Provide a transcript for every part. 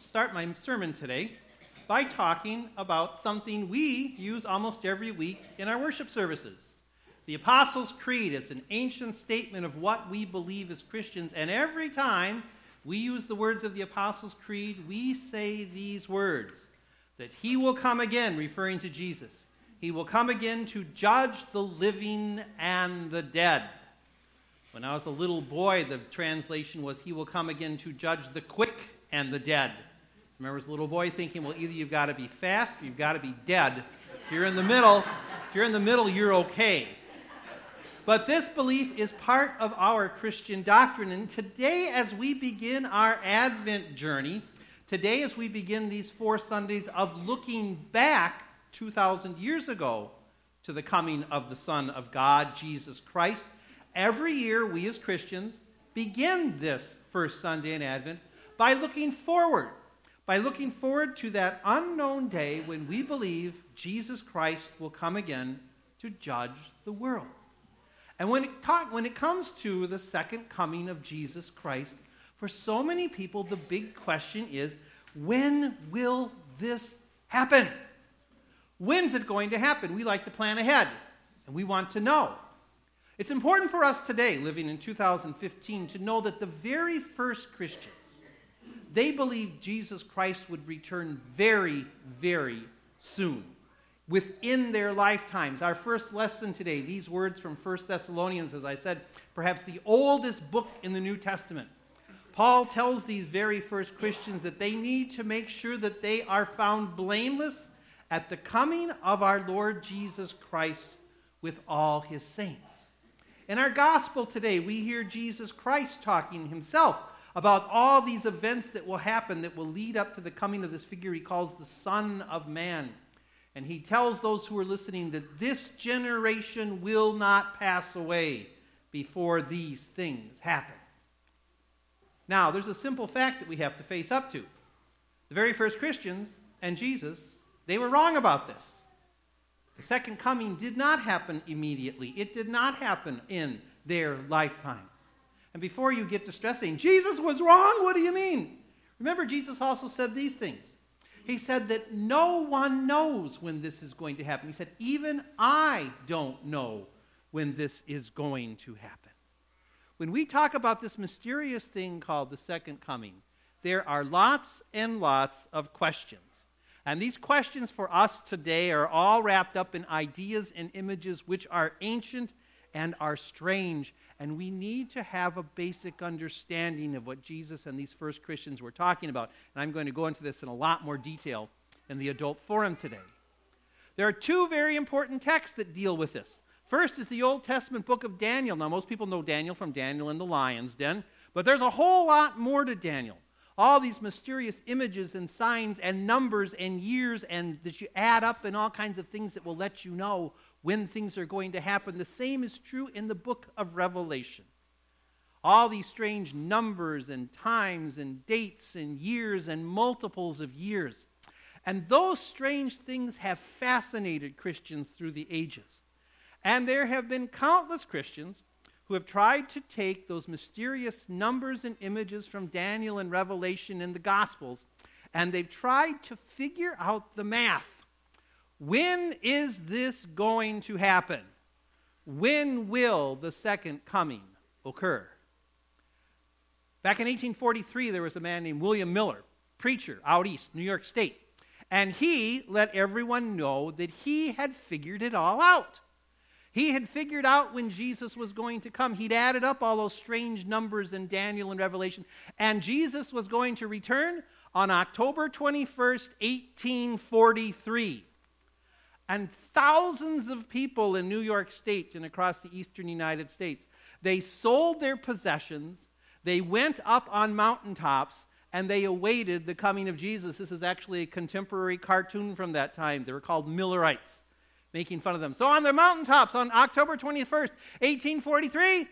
start my sermon today by talking about something we use almost every week in our worship services. The Apostles' Creed. It's an ancient statement of what we believe as Christians, and every time we use the words of the Apostles' Creed, we say these words, that he will come again, referring to Jesus. He will come again to judge the living and the dead. When I was a little boy, the translation was, he will come again to judge the quick and the dead. I remember as a little boy thinking, well, either you've got to be fast or you've got to be dead. If you're in the middle, you're okay. But this belief is part of our Christian doctrine. And today, as we begin our Advent journey, today as we begin these 4 Sundays of looking back 2,000 years ago to the coming of the Son of God, Jesus Christ, every year we as Christians begin this first Sunday in Advent by looking forward to that unknown day when we believe Jesus Christ will come again to judge the world. And when it comes to the second coming of Jesus Christ, for so many people, the big question is, when will this happen? When's it going to happen? We like to plan ahead, and we want to know. It's important for us today, living in 2015, to know that the very first Christians, they believed Jesus Christ would return very, very soon, within their lifetimes. Our first lesson today, these words from 1 Thessalonians, as I said, perhaps the oldest book in the New Testament. Paul tells these very first Christians that they need to make sure that they are found blameless at the coming of our Lord Jesus Christ with all his saints. In our gospel today, we hear Jesus Christ talking himself about all these events that will happen that will lead up to the coming of this figure he calls the Son of Man. And he tells those who are listening that this generation will not pass away before these things happen. Now, there's a simple fact that we have to face up to. The very first Christians and Jesus, they were wrong about this. The second coming did not happen immediately. It did not happen in their lifetimes. And before you get to stressing, Jesus was wrong, what do you mean? Remember, Jesus also said these things. He said that no one knows when this is going to happen. He said, even I don't know when this is going to happen. When we talk about this mysterious thing called the second coming, there are lots and lots of questions. And these questions for us today are all wrapped up in ideas and images which are ancient and are strange. And we need to have a basic understanding of what Jesus and these first Christians were talking about. And I'm going to go into this in a lot more detail in the adult forum today. There are 2 very important texts that deal with this. First is the Old Testament book of Daniel. Now, most people know Daniel from Daniel in the Lion's Den, but there's a whole lot more to Daniel. All these mysterious images and signs and numbers and years and that you add up and all kinds of things that will let you know when things are going to happen. The same is true in the book of Revelation. All these strange numbers and times and dates and years and multiples of years. And those strange things have fascinated Christians through the ages. And there have been countless Christians who have tried to take those mysterious numbers and images from Daniel and Revelation in the Gospels, and they've tried to figure out the math. When is this going to happen? When will the second coming occur? Back in 1843, there was a man named William Miller, preacher out east, New York State, and he let everyone know that he had figured it all out. He had figured out when Jesus was going to come. He'd added up all those strange numbers in Daniel and Revelation, and Jesus was going to return on October 21st, 1843. And thousands of people in New York State and across the eastern United States, they sold their possessions, they went up on mountaintops, and they awaited the coming of Jesus. This is actually a contemporary cartoon from that time. They were called Millerites, making fun of them. So on the mountaintops on October 21st, 1843,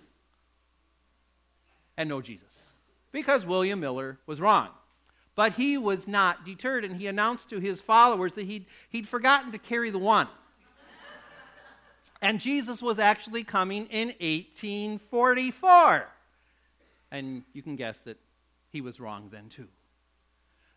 and no Jesus, because William Miller was wrong. But he was not deterred, and he announced to his followers that he'd forgotten to carry the one. And Jesus was actually coming in 1844. And you can guess that he was wrong then too.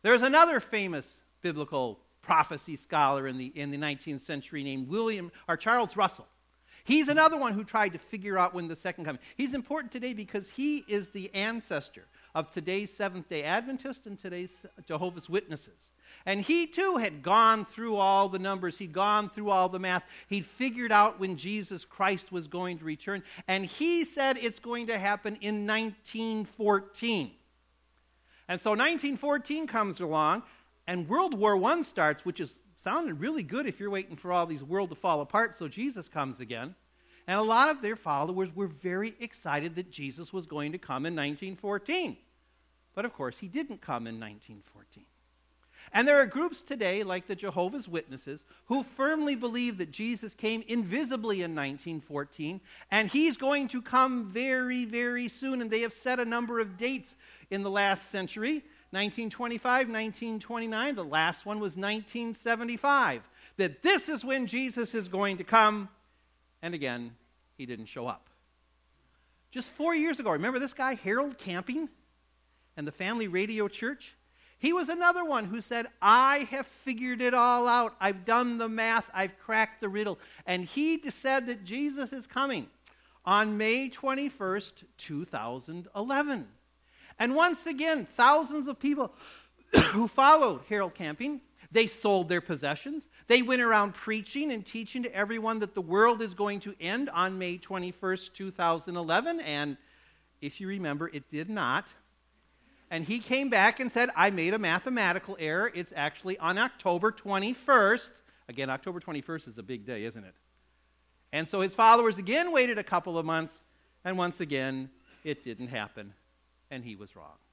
There's another famous biblical prophecy scholar in the 19th century named Charles Russell. He's another one who tried to figure out when the second coming. He's important today because he is the ancestor of today's Seventh-day Adventists and today's Jehovah's Witnesses. And he too had gone through all the numbers. He'd gone through all the math. He'd figured out when Jesus Christ was going to return. And he said it's going to happen in 1914. And so 1914 comes along, and World War I starts, which is sounded really good if you're waiting for all these world to fall apart so Jesus comes again. And a lot of their followers were very excited that Jesus was going to come in 1914. But of course, he didn't come in 1914. And there are groups today, like the Jehovah's Witnesses, who firmly believe that Jesus came invisibly in 1914, and he's going to come very, very soon. And they have set a number of dates in the last century, 1925, 1929. The last one was 1975, that this is when Jesus is going to come. And again, he didn't show up. Just 4 years ago, remember this guy, Harold Camping, and the Family Radio Church? He was another one who said, I have figured it all out. I've done the math. I've cracked the riddle. And he said that Jesus is coming on May 21st, 2011. And once again, thousands of people who followed Harold Camping, they sold their possessions. They went around preaching and teaching to everyone that the world is going to end on May 21st, 2011. And if you remember, it did not. And he came back and said, I made a mathematical error. It's actually on October 21st. Again, October 21st is a big day, isn't it? And so his followers again waited a couple of months, and once again, it didn't happen, and he was wrong.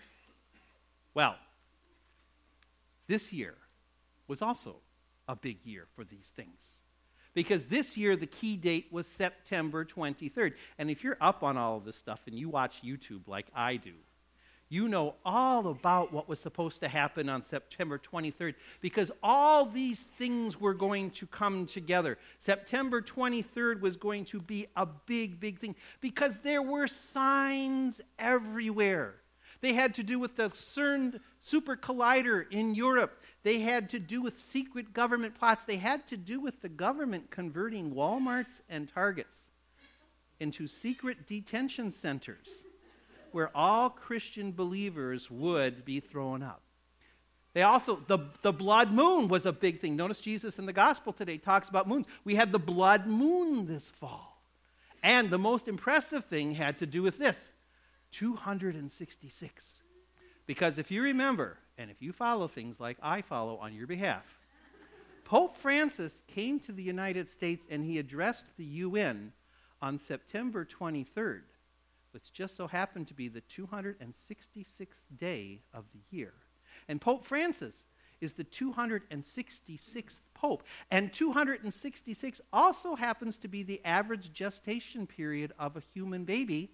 Well, this year was also a big year for these things. Because this year, the key date was September 23rd. And if you're up on all of this stuff and you watch YouTube like I do, you know all about what was supposed to happen on September 23rd, because all these things were going to come together. September 23rd was going to be a big, big thing, because there were signs everywhere. They had to do with the CERN super collider in Europe. They had to do with secret government plots. They had to do with the government converting Walmarts and Targets into secret detention centers, where all Christian believers would be thrown up. They also, the blood moon was a big thing. Notice Jesus in the gospel today talks about moons. We had the blood moon this fall. And the most impressive thing had to do with this, 266. Because if you remember, and if you follow things like I follow on your behalf, Pope Francis came to the United States and he addressed the UN on September 23rd. Which just so happened to be the 266th day of the year. And Pope Francis is the 266th Pope. And 266 also happens to be the average gestation period of a human baby.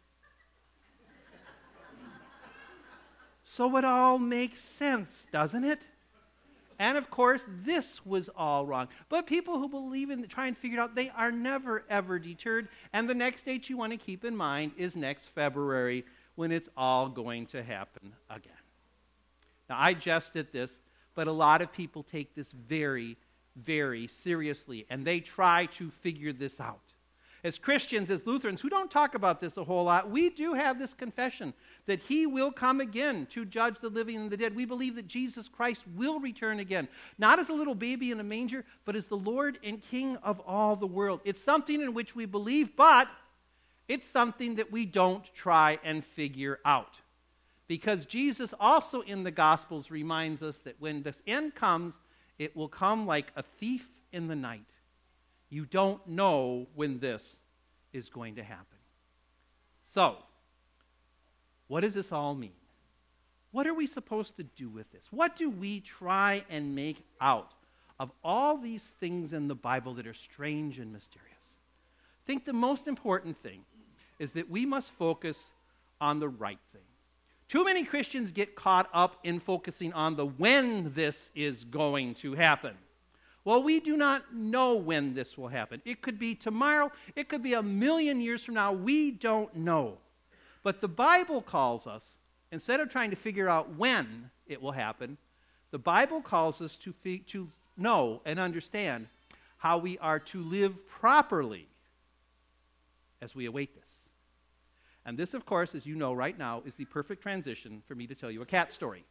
So it all makes sense, doesn't it? And of course, this was all wrong. But people who believe in, try and figure it out, they are never, ever deterred. And the next date you want to keep in mind is next February, when it's all going to happen again. Now, I jest at this, but a lot of people take this very, very seriously, and they try to figure this out. As Christians, as Lutherans, who don't talk about this a whole lot, we do have this confession that he will come again to judge the living and the dead. We believe that Jesus Christ will return again, not as a little baby in a manger, but as the Lord and King of all the world. It's something in which we believe, but it's something that we don't try and figure out. Because Jesus also in the Gospels reminds us that when this end comes, it will come like a thief in the night. You don't know when this is going to happen. So, what does this all mean? What are we supposed to do with this? What do we try and make out of all these things in the Bible that are strange and mysterious? I think the most important thing is that we must focus on the right thing. Too many Christians get caught up in focusing on the when this is going to happen. Well, we do not know when this will happen. It could be tomorrow. It could be 1,000,000 years from now. We don't know. But the Bible calls us instead of trying to figure out when it will happen, the Bible calls us to know and understand how we are to live properly as we await this. And this, of course, as you know right now, is the perfect transition for me to tell you a cat story.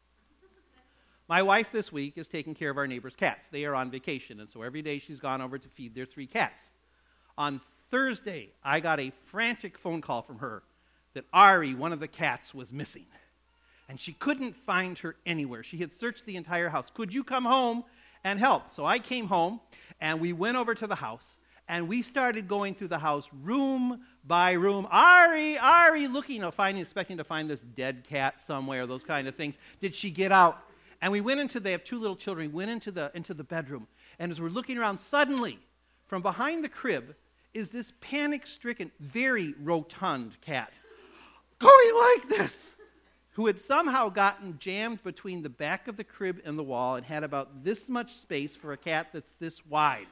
My wife this week is taking care of our neighbor's cats. They are on vacation, and so every day she's gone over to feed their 3 cats. On Thursday, I got a frantic phone call from her that Ari, one of the cats, was missing. And she couldn't find her anywhere. She had searched the entire house. Could you come home and help? So I came home, and we went over to the house, and we started going through the house room by room. Ari, looking, expecting to find this dead cat somewhere, those kind of things. Did she get out? And we went they have 2 little children, we went into the bedroom. And as we're looking around, suddenly, from behind the crib, is this panic-stricken, very rotund cat, going like this, who had somehow gotten jammed between the back of the crib and the wall and had about this much space for a cat that's this wide.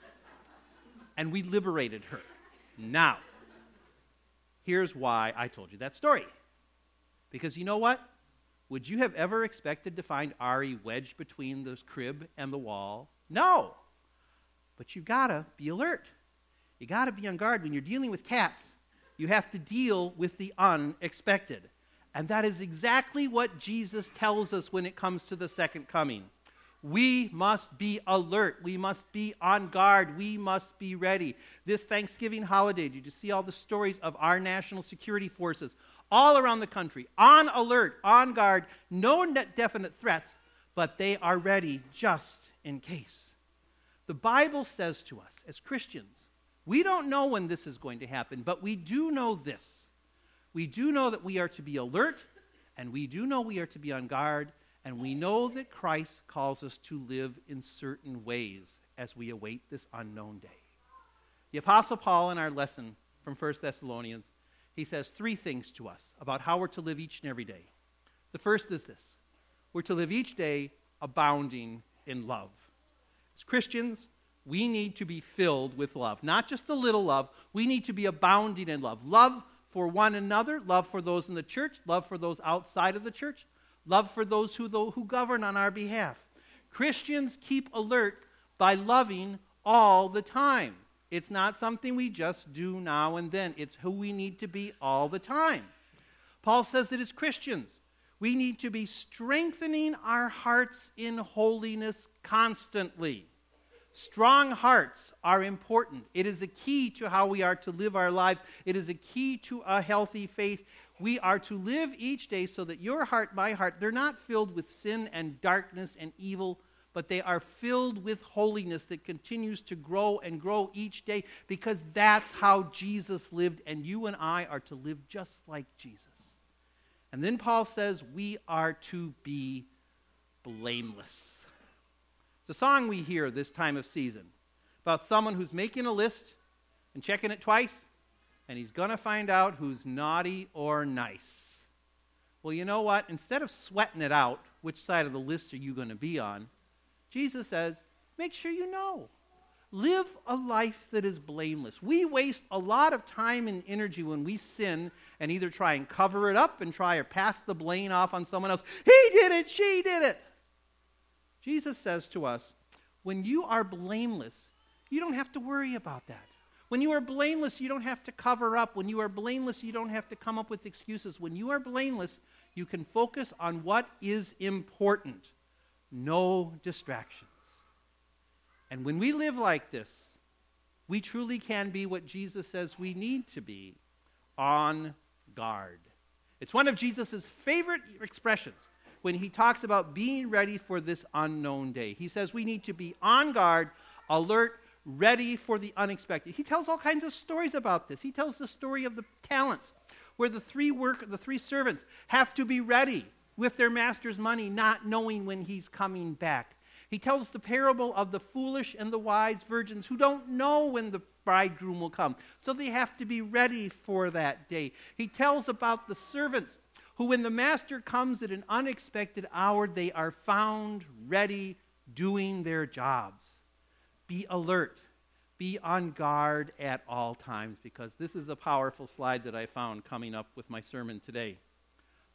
And we liberated her. Now, here's why I told you that story. Because you know what? Would you have ever expected to find Ari wedged between the crib and the wall? No. But you've got to be alert. You got to be on guard. When you're dealing with cats, you have to deal with the unexpected. And that is exactly what Jesus tells us when it comes to the second coming. We must be alert. We must be on guard. We must be ready. This Thanksgiving holiday, did you see all the stories of our national security forces all around the country, on alert, on guard, no definite threats, but they are ready just in case. The Bible says to us, as Christians, we don't know when this is going to happen, but we do know this. We do know that we are to be alert, and we do know we are to be on guard, and we know that Christ calls us to live in certain ways as we await this unknown day. The Apostle Paul, in our lesson from 1 Thessalonians, he says 3 things to us about how we're to live each and every day. The first is this: we're to live each day abounding in love. As Christians, we need to be filled with love. Not just a little love, we need to be abounding in love. Love for one another, love for those in the church, love for those outside of the church, love for those who govern on our behalf. Christians keep alert by loving all the time. It's not something we just do now and then. It's who we need to be all the time. Paul says that as Christians, we need to be strengthening our hearts in holiness constantly. Strong hearts are important. It is a key to how we are to live our lives. It is a key to a healthy faith. We are to live each day so that your heart, my heart, they're not filled with sin and darkness and evil, but they are filled with holiness that continues to grow and grow each day, because that's how Jesus lived, and you and I are to live just like Jesus. And then Paul says we are to be blameless. It's a song we hear this time of season about someone who's making a list and checking it twice, and he's going to find out who's naughty or nice. Well, you know what? Instead of sweating it out, which side of the list are you going to be on, Jesus says, make sure you know. Live a life that is blameless. We waste a lot of time and energy when we sin and either try and cover it up and try or pass the blame off on someone else. He did it, she did it. Jesus says to us, when you are blameless, you don't have to worry about that. When you are blameless, you don't have to cover up. When you are blameless, you don't have to come up with excuses. When you are blameless, you can focus on what is important. No distractions. And when we live like this, we truly can be what Jesus says we need to be, on guard. It's one of Jesus' favorite expressions when he talks about being ready for this unknown day. He says we need to be on guard, alert, ready for the unexpected. He tells all kinds of stories about this. He tells the story of the talents, where the 3 servants have to be ready with their master's money, not knowing when he's coming back. He tells the parable of the foolish and the wise virgins who don't know when the bridegroom will come, so they have to be ready for that day. He tells about the servants who, when the master comes at an unexpected hour, they are found ready, doing their jobs. Be alert. Be on guard at all times, because this is a powerful slide that I found coming up with my sermon today.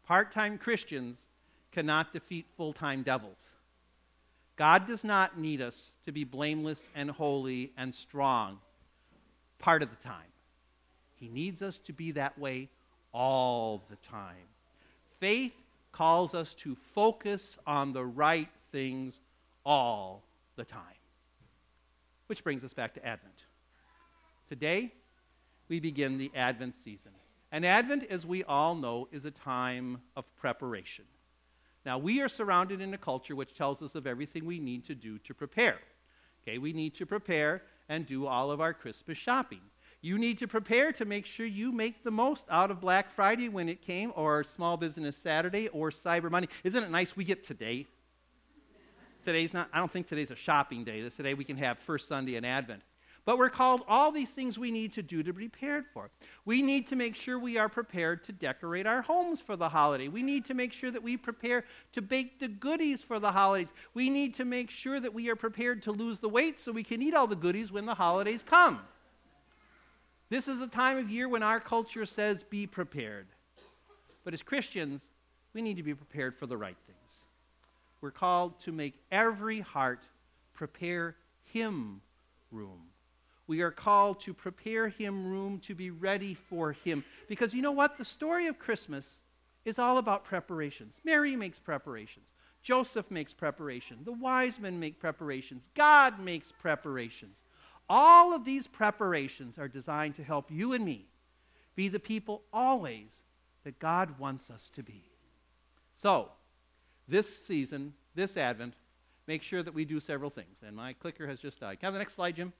Part-time Christians cannot defeat full-time devils. God does not need us to be blameless and holy and strong part of the time. He needs us to be that way all the time. Faith calls us to focus on the right things all the time. Which brings us back to Advent. Today, we begin the Advent season. And Advent, as we all know, is a time of preparation. Now, we are surrounded in a culture which tells us of everything we need to do to prepare. Okay, we need to prepare and do all of our Christmas shopping. You need to prepare to make sure you make the most out of Black Friday when it came, or Small Business Saturday, or Cyber Monday. Isn't it nice we get today? I don't think today's a shopping day. Today we can have First Sunday in Advent. But we're called all these things we need to do to be prepared for. We need to make sure we are prepared to decorate our homes for the holiday. We need to make sure that we prepare to bake the goodies for the holidays. We need to make sure that we are prepared to lose the weight so we can eat all the goodies when the holidays come. This is a time of year when our culture says, be prepared. But as Christians, we need to be prepared for the right things. We're called to make every heart prepare Him room. We are called to prepare Him room to be ready for Him. Because you know what? The story of Christmas is all about preparations. Mary makes preparations. Joseph makes preparation. The wise men make preparations. God makes preparations. All of these preparations are designed to help you and me be the people always that God wants us to be. So, this season, this Advent, make sure that we do several things. And my clicker has just died. Can I have the next slide, Jim?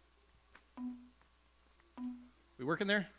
We working there?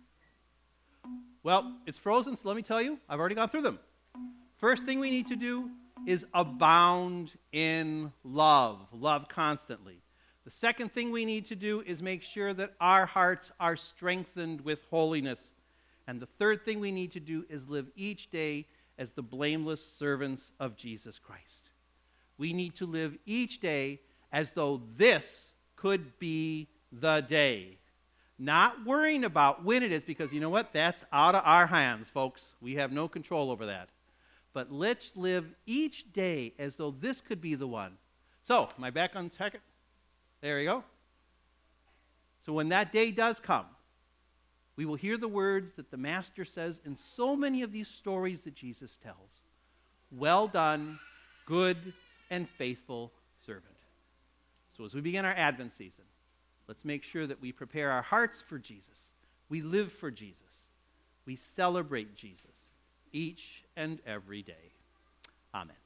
Well, it's frozen, so let me tell you, I've already gone through them. First thing we need to do is abound in love. Love constantly. The second thing we need to do is make sure that our hearts are strengthened with holiness. And the third thing we need to do is live each day as the blameless servants of Jesus Christ. We need to live each day as though this could be the day. Not worrying about when it is, because you know what? That's out of our hands, folks. We have no control over that. But let's live each day as though this could be the one. So, am I back on second? There you go. So when that day does come, we will hear the words that the Master says in so many of these stories that Jesus tells. Well done, good and faithful servant. So as we begin our Advent season, let's make sure that we prepare our hearts for Jesus. We live for Jesus. We celebrate Jesus each and every day. Amen.